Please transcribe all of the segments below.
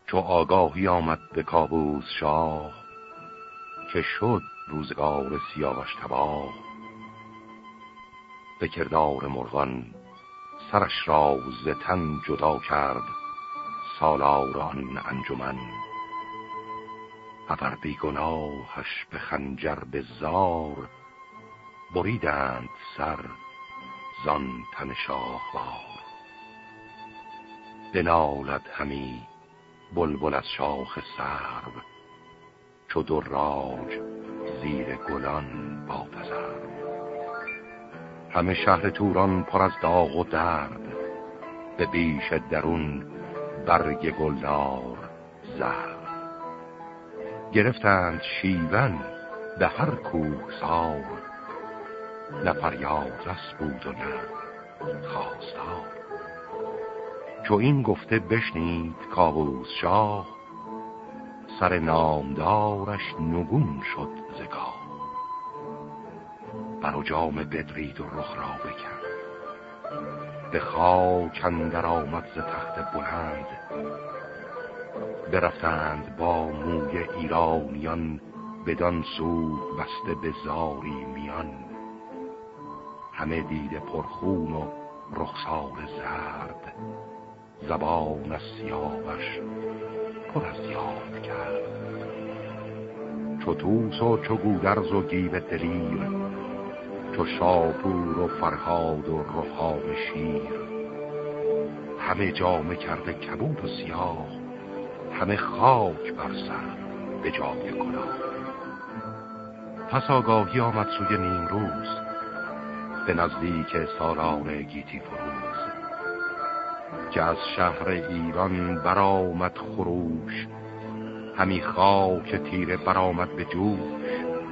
چو آگاهی آمد به کاووس شاه، که شد روزگار سیاوش تباه. به کردار مرغان سرش را ز تن جدا کرد سالار آن انجمن. ابر بیگناهش به خنجر به زار، بریدند سر زان تن شاهوار. بنالد همی بلبل از شاخ سرو، چو دراج زیر گلان بازپسرد. همه شهر توران پر از داغ و درد، به بیش درون برگ گلنار زرد. گرفتند شیون به هر کوهسار، نه فریاد رس بود و نه خواستار. چو این گفته بشنید کاووس شاه، سر نامدارش نگون شد ز گاه. بر و جام بدرید و رخ را بکند، به خاک اندر آمد ز تخت بلند. برفتند با موی ایرانیان، بدان سو بسته به زاری میان. همه دیده پرخون و رخسار زرد، زبان از سیاوش پر از یاد کرد. چو طوس و چو گودرز و گیو دلیر، چو شاپور و فرهاد و رخام شیر. همه جامه کرده کبود و سیاه، همه خاک بر سر به جای کلاه. پس آگاهی آمد سوی نیمروز، به نزدیک سالار گیتی فروز. که از شهر ایران برآمد خروش، همی خاک تیره برآمد به جوش.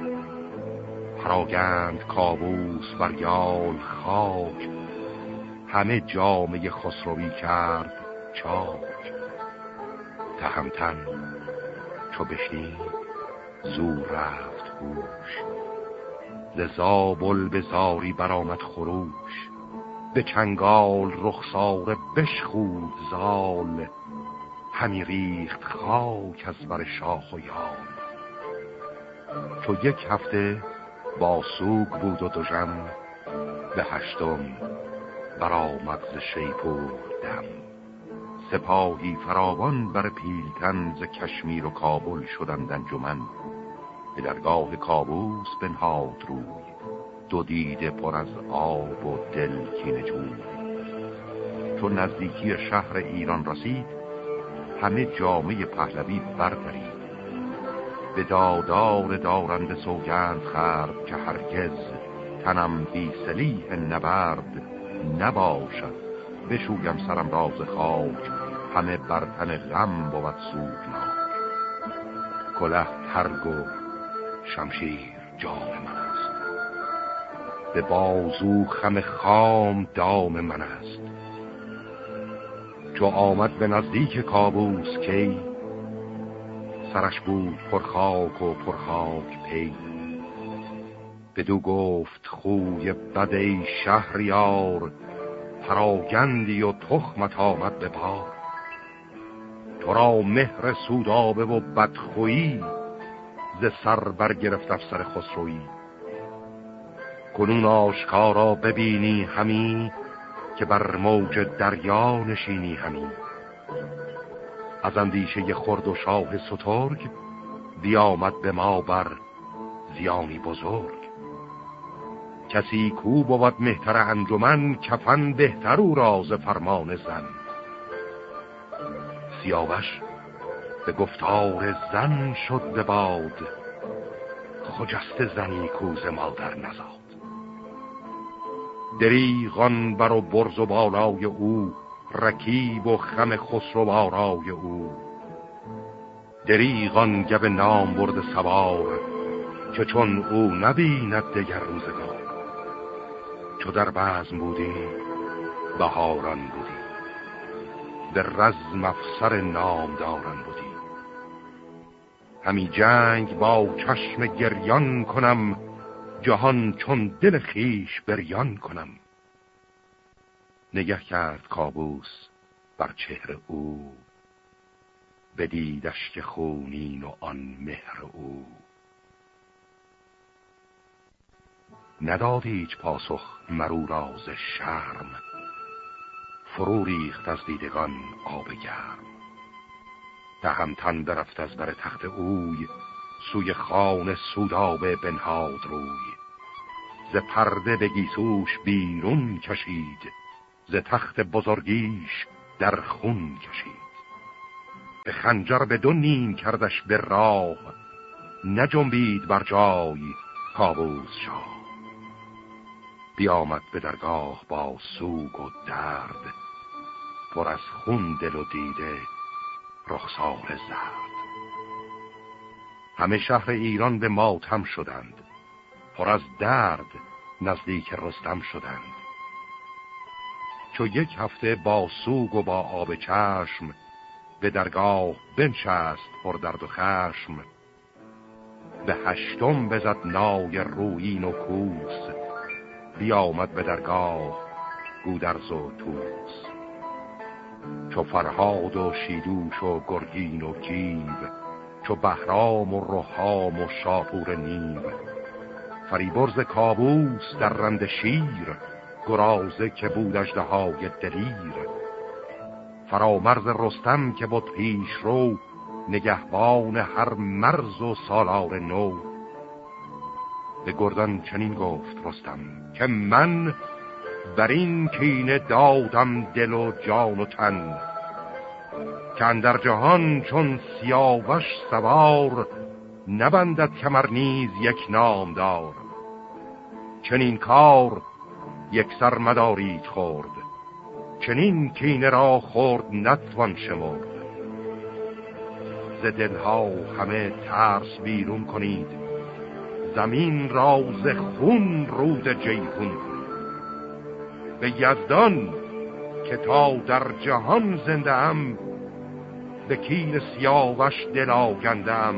پراگند کاووس بر یال خاک، همه جامه خسروی کرد چاک. تهمتن چو بشنید زو رفت هوش، ز زابل به زاری برآمد خروش. به چنگال رخساره بشخود زال، همی ریخت خاک از بر شاخ و یال. چو یک هفته با سوگ بود و دژم، به هشتم برآمد ز شیپور دم. سپاهی فراوان بر پیلتن، ز کشمیر و کابل شدند انجمن. به درگاه کاووس بنهاد روی، دو دیده پر از آب و دل کینه جوی. چون نزدیکی شهر ایران رسید، همه جامه پهلوی بردرید. به دادار دارنده سوگند خورد، که هرگز تنم بی سلیح نبرد نباشد. بشویم سرم راز خاک، همه بر تن غم بود سوگناک. کله ترگ و شمشیر جام من است، به بازو خم خام دام من است. چو آمد به نزدیک کاووس کی، سرش بود پرخاک و پرخاک پی. بدو گفت خوی بد ای شهریار، پراگندی و تخمت آمد به بار. تو را مهر سودابه و بدخویی، ز سر برگرفت افسر خسروی. کنون آشکارا ببینی همی، که بر موج دریا نشینی همی. از اندیشه خرد و شاه سترگ، بیامد به ما بر زیانی بزرگ. کسی کو بود مهتر انجمن، کفن بهتر او راز فرمان زن. سیاوش به گفتار زن شد به باد، خجسته زنی کوز مادر نزاد. دریغان بر و برز و بالای او، رکیب و خم خسرو آرای او. دریغان گب نام برد سوار، که چون او نبیند دگر روزگار. چو در بزم بودی بهاران بودی، به رزم افسر نامداران بودی. همی جنگ با چشم گریان کنم، جهان چون دل خیش بریان کنم. نگه کرد کاووس بر چهره او، بدیدش که خونین و آن مهر او. نداد هیچ پاسخ مرو راز شرم، فرو ریخت از دیدگان آب گرم. تهمتن برفت از بر تخت اوی، سوی خان سودابه بنهاد روی. ز پرده به گیسوش بیرون کشید، ز تخت بزرگیش در خون کشید. به خنجر به دو نیم کردش به راه، نجنبید بر جای کاووس شاه. بیامد به درگاه با سوگ و درد، پر از خون دل و دیده رخسار زرد. همه شهر ایران به ماتم شدند، پر از درد نزدیک رستم شدند. چو یک هفته با سوگ و با آب چشم، به درگاه بنشست پر درد و خشم. به هشتم بزد نای رویین و کوس، بیامد به درگاه گودرز و توس. چو فرهاد و شیدوش و گرگین و گیو، چو بهرام و رهام و شاپور نیو. فریبرز کاووس در رند شیر، گرازه که بود اژدهای دلیر. فرامرز رستم که بود پیش رو، نگهبان هر مرز و سالار نو. به گردان چنین گفت رستم که من، بر این کینه دادم دل و جان و تن. که اندر جهان چون سیاوش سوار، نبندد کمر نیز یک نامدار. چنین کار یک سر مدارید خورد، چنین کینه را خورد نتوان شمرد. ز دلها همه ترس بیرون کنید، زمین را ز خون رود جیحون کنید. به یزدان که تا در جهان زنده ام، به کین سیاوش دل آگنده ام.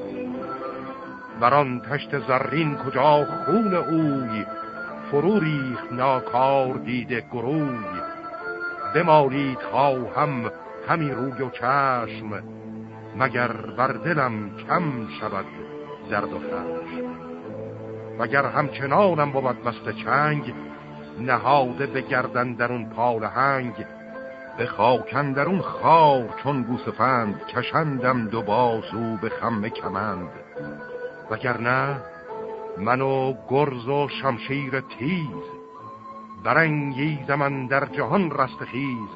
بران تشت زرین کجا خون اوی، فرو ریخت ناکار دیده گروی. بمالید خواهم همی روی و چشم، مگر بر دلم کم شود زرد و خشم. وگر همچنانم بود مست چنگ، نهاده به گردن درون پالهنگ. به خاکن درون خار چون گوسفند، کشندم دو بازو به خم کمند. وگر نه من و گرز و شمشیر تیز، برانگیزم من در جهان رستخیز.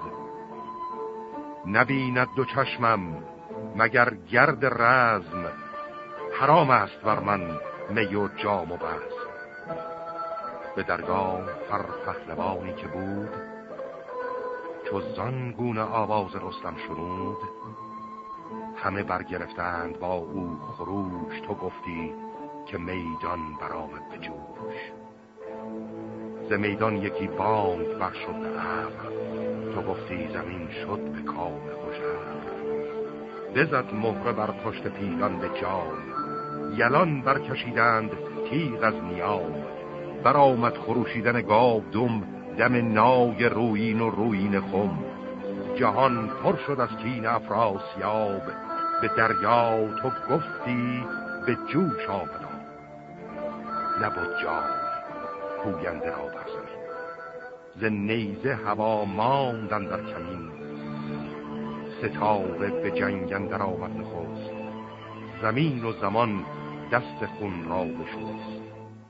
نبیند دو چشمم مگر گرد رزم، حرام است بر من می و جام و بزم. به درگاه هر پهلوانی که بود، چو زان گونه آواز رستم شنود. همه برگرفتند با او خروش، تو گفتی که میدان برآمد به جوش. ز میدان یکی بانگ برشد به ابر، تو گفتی زمین شد به کام هژبر. بزد مهره بر پشت پیلان به جای، یلان برکشیدند تیغ از نیام. برآمد خروشیدن گاو دم، دم نای رویین و رویین خم. جهان پر شد از کین افراسیاب، به دریا تو گفتی به جوش آمد. نبود جای پوینده را بر زمین، ز نیزه هوا ماندن در کمین. ستاره به جنگ اندر آمد نخست، زمین و زمان دست خون را بشست.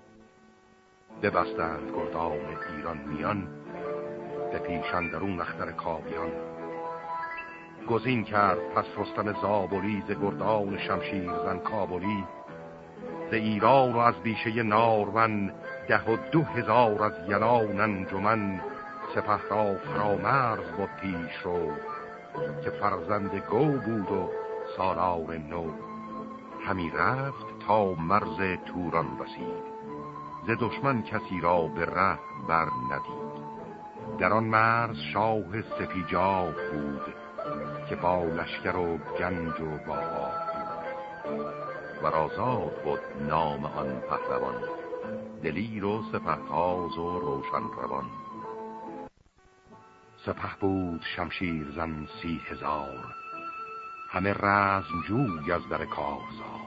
ببستند گردان ایران میان، به پیش اندرون اختر کاویان. گزین کرد پس رستم زابلی ز گردان شمشیر زن کابلی. ز ایران و از بیشه نارون، 12,000 از یلان انجمن. سپه را فرامرز بود پیش رو، که فرزند گو بود و سالار نو. همی رفت تا مرز توران رسید، ز دشمن کسی را به ره بر ندید. در آن مرز شاه سپیجاب بود، که با لشکر و گنج و با آب بود. و آزاد بود نام آن پهلوان، دلیر و سپهتاز و روشن روان. سپه بود شمشیر زن 30,000، همه رزم جوی از در کارزار.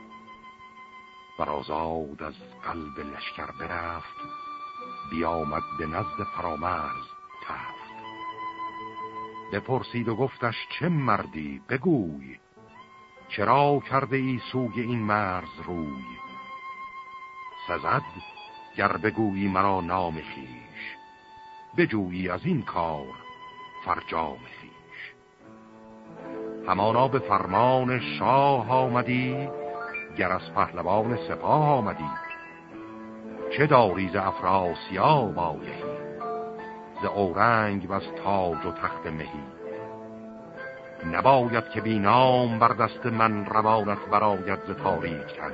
برآزاد از قلب لشکر برفت، بیامد به نزد فرامرز تفت. بپرسید و گفتش چه مردی بگوی، چرا کرده ای سوی این مرز روی؟ سزد گر بگویی مرا نام خویش، بجویی از این کار فرجام خویش. همانا به فرمان شاه آمدی، گر از پهلوان سپاه آمدی. چه داری ز افراسیاب آگهی، ز اورنگ و از تاج و تخت مهی. نباید که بی نام بر دست من روانت براید ز تاریک تن.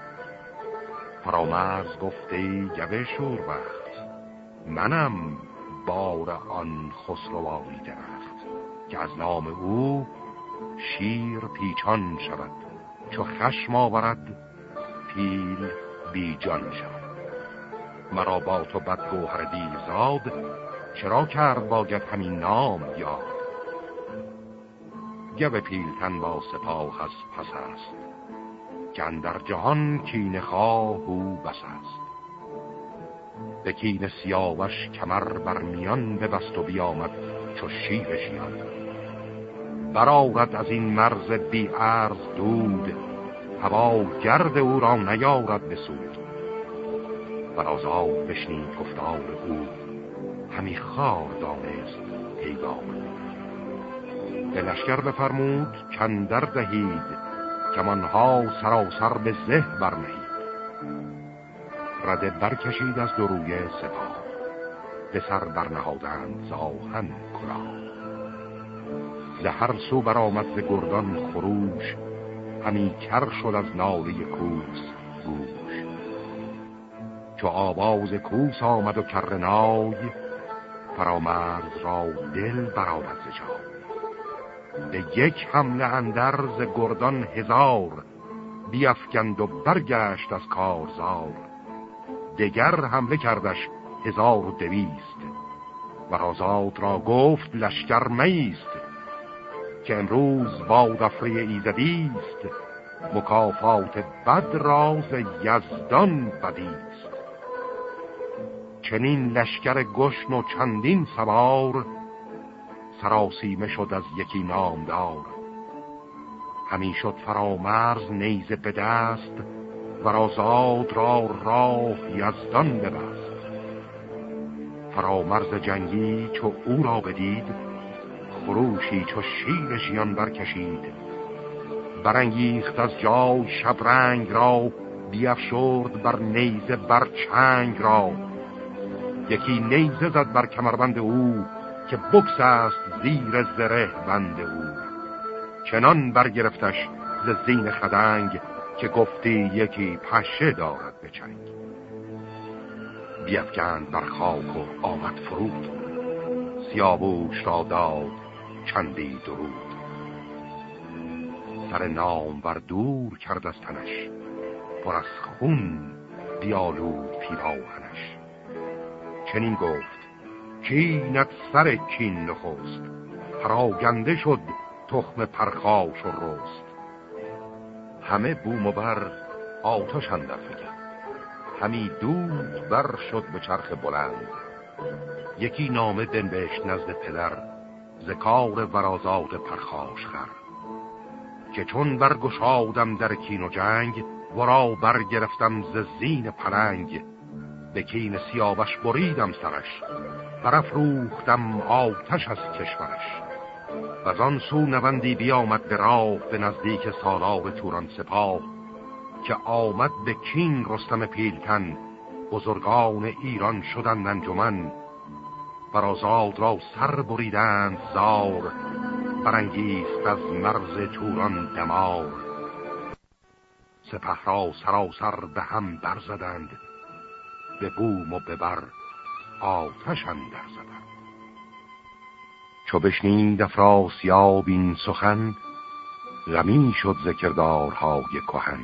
فرامرز گفته گوه شوربخت، منم بار آن خسروانی درخت. که از نام او شیر پیچان شود، چو خشم آورد پیل بی جان شود. مرا با تو بدگوهر دیرزاد، چرا کرد باید همین نام یاد؟ گوه پیلتن با سپاه از پس است، که اندر جهان کینه خواه او بس است. به کینه سیاوش کمر بر میان ببست و بیامد چو شیر ژیان. برآورد از این مرز بی عرض دود، هوا گرد او را نیارد بسود. برآزاد بشنید گفتار او، همی خار دانست پیغام. به لشکر بفرمود کاندر دهید، کمانها سراسر به زه برنهید. رده برکشید از دو روی سپاه، به سر برنهادند ز آهن کلاه. ز هر سو برآمد ز گردان خروش، همی کر شد از ناله کوس گوش. چو آواز کوس آمد و کرنای، فرامرز را دل برآمد ز جای. به یک حمله اندر ز گردان هزار، بیفگند و برگشت از کارزار. دگر حمله کردش 1200، برآزاد را گفت لشکر میست. که امروز بادافره ایزدیست، مکافات بد را ز یزدان بدیست. چنین لشکر گشن و چندین سوار، سراسیمه شد از یکی نامدار. همی شد فرامرز نیزه به دست، برآزاد را راه یزدان ببست. فرامرز جنگی چو او را بدید، خروشی چو شیر ژیان برکشید. برانگیخت از جای شبرنگ را، بیفشرد بر نیزه بر چنگ را. یکی نیزه زد بر کمربند او، که بکس است زیر زره بند او. چنان برگرفتش ز زین خدنگ، که گفتی یکی پشه دارد به چنگ. بیفگند بر خاک و آمد فرود، سیاووش را داد چندی درود. سر نام بر دور کرد از تنش، پر از خون بیالود پیراهنش. چنین گفت کینت سر کین نخست، پراگنده شد تخم پرخاش و رست. همه بوم و بر آتش اندر فکند، همی دود بر شد به چرخ بلند. یکی نامه بنوشت نزد پدر، ز کار برآزاد پرخاش خر. که چون برگشادم در کین و جنگ، ورا برگرفتم ز زین پلنگ. به کین سیاوش بریدم سرش، برافروختم آتش از کشورش. و آن سو نوندی بیامد به راه، به نزدیک سالار توران سپاه. که آمد به کین رستم پیلتن، بزرگان ایران شدند انجمن. برآزاد را سر بریدند زار، برانگیخت از مرز توران دمار. سپه را سراسر به هم برزدند، به بوم و به بر آتش اندر زدند. چو بشنید افراسیاب این سخن، غمی شد ز کردارهای کهن.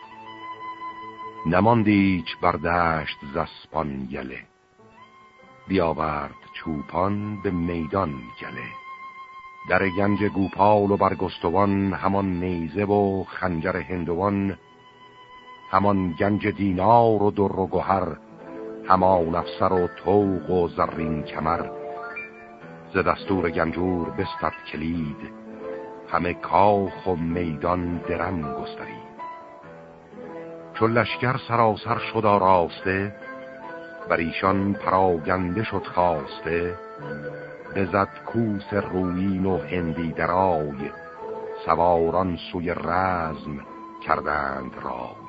نماندیچ بر دشت ز اسپان یله، بیاورد چوپان به میدان گله. در گنج گوپال و برگستوان، همان نیزه و خنجر هندوان، همان گنج دینار و در و گوهر، همان افسر و طوق و زرین کمر. ز دستور گنجور بستد کلید، همه کاخ و میدان درم گسترید. چو لشکر سراسر شد آراسته، بر ایشان پراگنده شد خواسته. بزد کوس رویین و هندی درای، سواران سوی رزم کردند رای.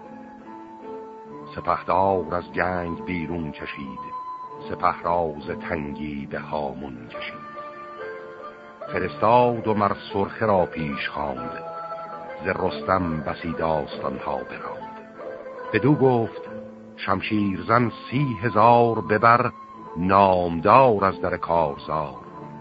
سپهدار از جنگ بیرون کشید، سپه را ز تنگی به هامون کشید. فرستاد و مر سرخه را پیش خواند، ز رستم بسی داستان ها براند. بدو گفت شمشیرزن 30,000 ببر، نامدار از در کارزار.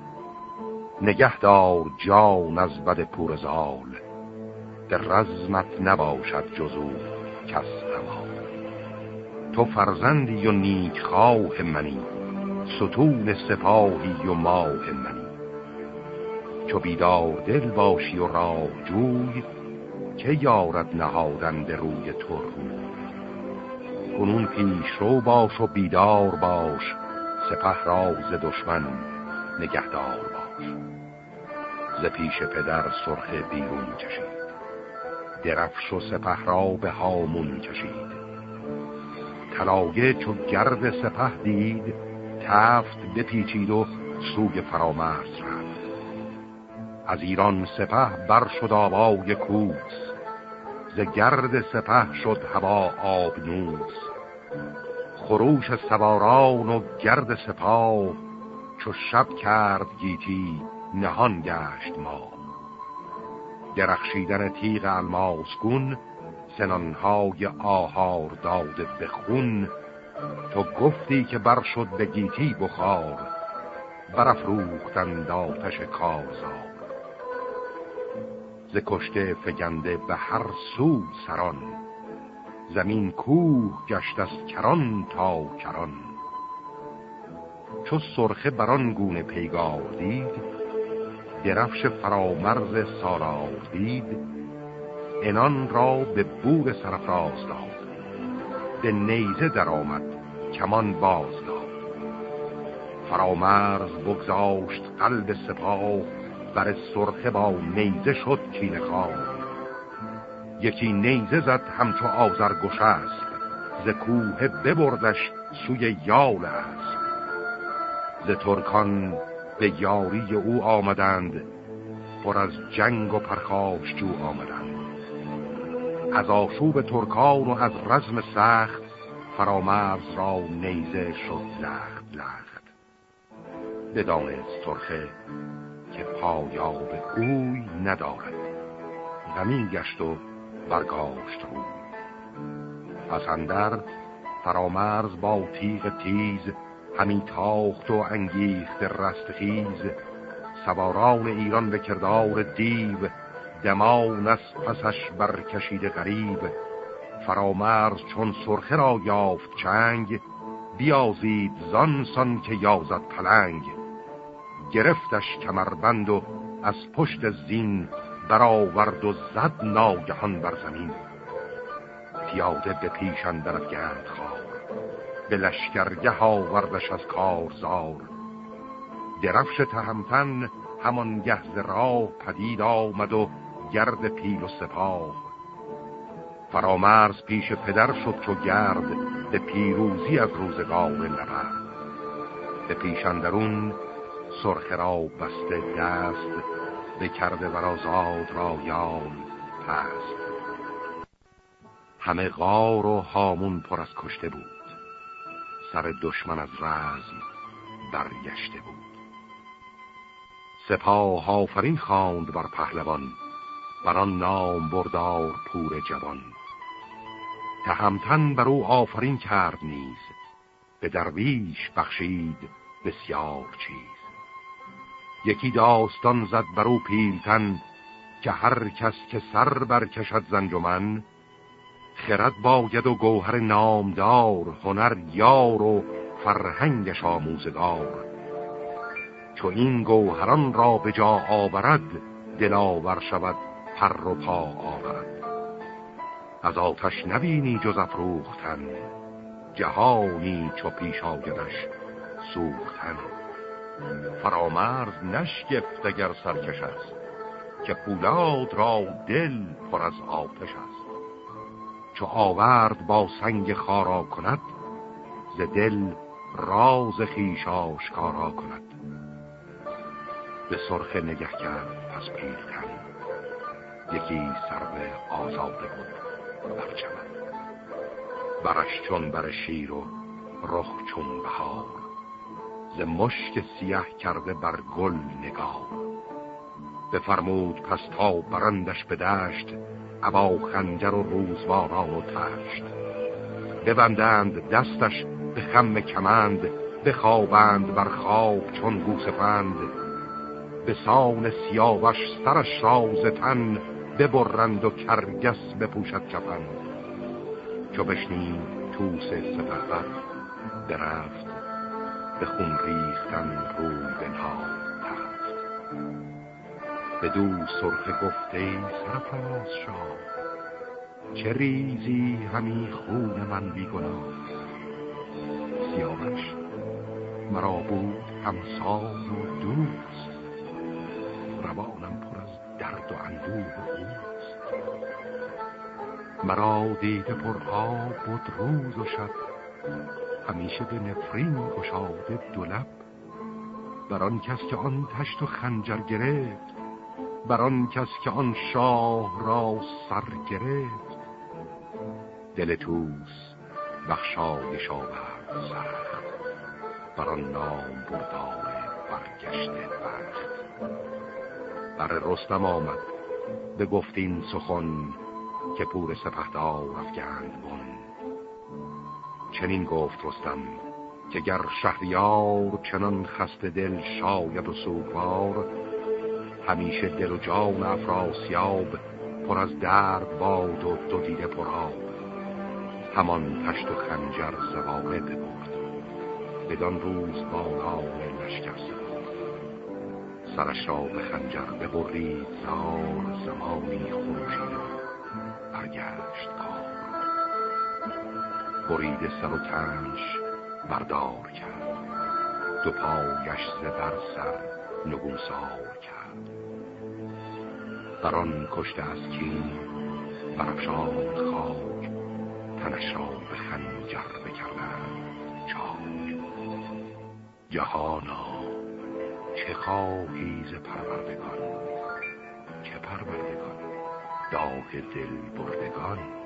نگهدار جان از بد پور زال، در رزمت نباشد جزو کس همان. تو فرزندی و نیک خواه منی، ستون سپاهی و ماه منی. چو بیدار دل باشی و راه جوی، که یارد نهادن به روی تو روی. کنون پیش رو باش و بیدار باش، سپه را ز دشمن نگهدار باش. ز پیش پدر سرخه بیرون کشید، درفش و سپه را به هامون کشید. طلایه چو گرد سپه دید، تفت بپیچید و سوی فرامرز رفت. از ایران سپه بر شد آوای کوس، ز گرد سپه شد هوا آبنوس. خروش سواران و گرد سپاه، چو شب کرد گیتی نهان گشت ما. درخشیدن تیغ الماس گون، سنانهای آهار داده به خون. تو گفتی که بر شد به گیتی بخار، برافروختند آتش کارزار. ز کشته فگنده به هر سو سران، زمین کوه گشت از کران تا کران. چو سرخه بران گونه پیگار دید، درفش فرامرز سالار دید. انان را به بور سرفراز داد، به نیزه در آمد کمان باز داد. فرامرز بگذاشت قلب سپاه، بر سرخه با نیزه شد کینه خواه. یکی نیزه زد همچو آذرگشسپ، ز کوه ببردش سوی یال اسپ. ز ترکان به یاری او آمدند، پر از جنگ و پرخاشجو آمدند. از آشوب ترکان و از رزم سخت، فرامرز را نیزه شد لخت لخت. بدانست سرخه که پایاب اوی ندارد، غمی گشت و برگاشت روی. پس اندر فرامرز با تیغ تیز، همی تاخت و انگیخت رستخیز. سواران ایران به کردار دیو، دمان از پسش برکشید غریب. فرامرز چون سرخه را یافت چنگ، بیازید زانسان که یازد پلنگ. گرفتش کمربند و از پشت زین، برآورد و زد ناگهان بر زمین. پیاده به پیش اندر افگند خوار، به لشکرگه آوردش از کارزار. درفش تهمتن همان گهز راه، پدید آمد و گرد پیل و سپاه. فرامرز پیش پدر شد چو گرد، به پیروزی از روزگار نبرد. به پیش اندرون سرخه را بسته دست، به کرده ورازاد را یال پست. همه غار و هامون پر از کشته بود، سر دشمن از رزم برگشته بود. سپاه آفرین خواند بر پهلوان، بران نام بردار پور جوان. تهمتن بر او آفرین کرد نیز، به درویش بخشید بسیار چیز. یکی داستان زد بر او پیلتن، که هر کس که سر برکشد ز انجمن. خرد باید و گوهر نامدار، هنر یار و فرهنگش آموزگار. چو این گوهران را به جا آورد، دلاور شود پر و پا آورد. از آتش نبینی جز افروختن، جهانی چو پیش آیدش سوختن. فرامرز نشگفت اگر سرکش است، که پولاد را دل پر از آتش است. چو آورد با سنگ خارا کند، ز دل راز خویش آشکارا کند. به سرخ نگه کرد پس پیلتن، یکی سرو آزاده بود بر چمن. برش چون بر شیر و رخ چون بهار، ز مشک سیه کرده بر گل نگار. بفرمود پس تا برندش به دشت، ابا خنجر و روزواران و تشت. ببندند دستش به خم کمند، بخوابند بر خواب چون گوسفند. به سان سیاوش سرش را ز تن، ببرند و کرگس بپوشد کفن. چو بشنید طوس سپهبد درفت، به خون ریختن روی بنهاد تفت. بدو سرخ گفته سرفراز شاه، چه ریزی همی خون من بی گناه. سیاوش مرا بود همسان و دوست، روانم پر از درد و اندوه اوست. مرا دیده پر آب بود روز و شب، همیشه به نفرین گشاده دو لب. بران کس که آن تشت و خنجر گرفت، بران کس که آن شاه را سر گرفت. دل طوس بخشایش آورد سخت، بران نام بردار برگشته بخت. بر رستم آمد به گفتین سخن، که پور سپهدار افگند بن. چنین گفت رستم که گر شهریار، چنان خسته دل شاید و سوگوار. همیشه دل و جان افراسیاب، پر از درد باد و دو دیده پرآب. همان تشت و خنجر زواره ببرد، بدان روز بالای لشکر سپرد. سرش را به خنجر ببرید زار، زمانی خروشید و برگشت کار. برید سر و تنش بردار کرد، دو پایش ز بر سر نگونسار کرد. بران کشته از کین برافشاند خاک، تنش را به خنجر بکردند چاک. جهانا چه خواهی ز پروردگان، چه پروردگان داغ دل بردگان.